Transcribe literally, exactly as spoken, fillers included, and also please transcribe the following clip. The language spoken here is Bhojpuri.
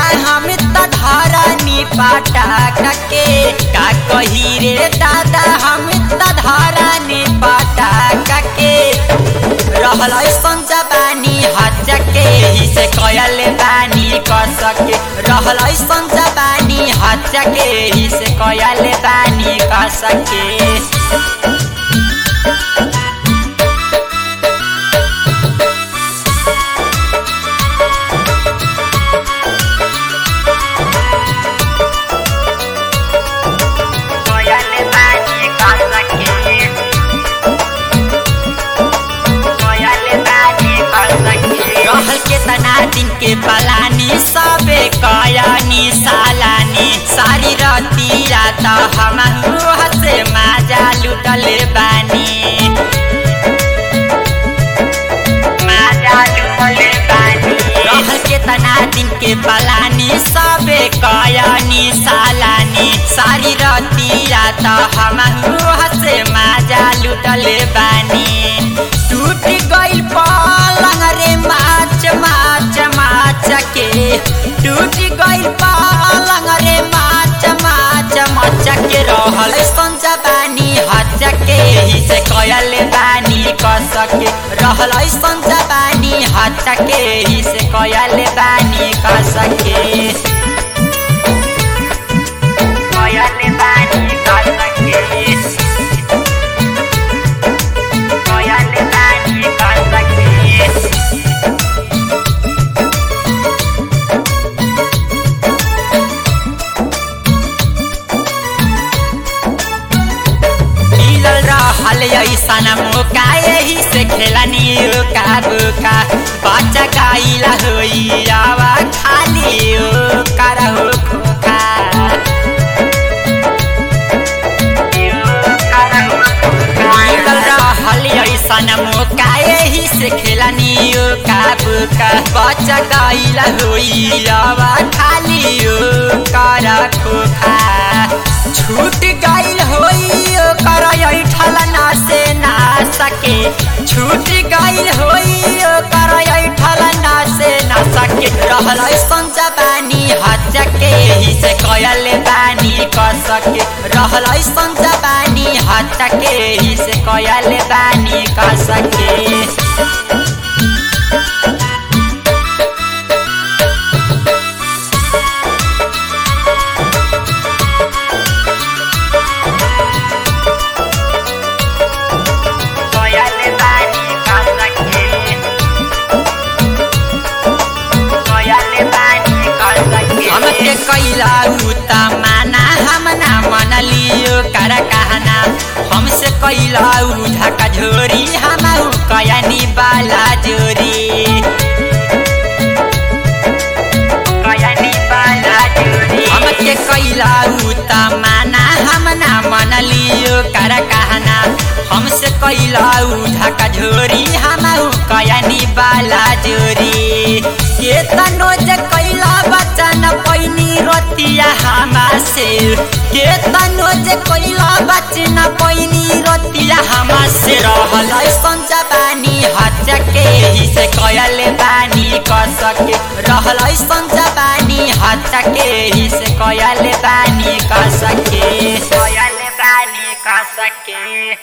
हम त धरनी पटाक के का कही रे दादा हम त धरनी पटाक के रहल ऐसन जबानी हज के ही से कयल बानी कर सके रहल ऐसन जबानी हज के ही से कयल बानी कर सके दिन के पलानी सबे कयानी सालानी सारी रती रात हम से माजा लुटल बानी माजा लुटल बानी रहल के तना दिन के पलानी सबे कयानी सालानी सारी रती रात हम से माजा लुटल बानी टूट गइल पलंग रे माच माच माच के टूट गइल पलंग रे माच माच माच के रहल ऐसन जबानी हज के ही से कयल बानी कर सके रहल ऐसन जबानी हज के ही से कयल बानी कर सके कयल बानी कर सके ऐसा मौका यही से खेलनी का बुका बच्चा गाइला होइयावा खाली ओ करहो खोखा रहल ऐसा मौका यही से खेलनी का बुका बच्चा गाइला होइयावा खाली ओ कर खोखा छूट गइल होई कर ऐठल ना से ना सके छूट गइल होई कर ऐठल ना से ना सके रहल ऐसन जबानी हज के ही से कयल बानी कर सके रहल ऐसन जबानी हज के ही से कयल बानी कर सके कैला उता माना हम ना मन लियो कर कहना हमसे कैला उठा झोरी हम कयानी बाला जोरी कयानी बाला जोरी हमके कैला उता माना हम ना मन लियो कर कहना हमसे कैला उठा झोरी हम कयानी बाला जोरी के तनो जे कैला बचन पैनी रतिया हमा से के तनो जे कैला बचन पैनी रतिया हमा से रहल ऐसन जबानी हज के ही से कयल बानी कर सके रहल ऐसन जबानी हज के ही से कयल बानी कर सके कयल बानी कर सके।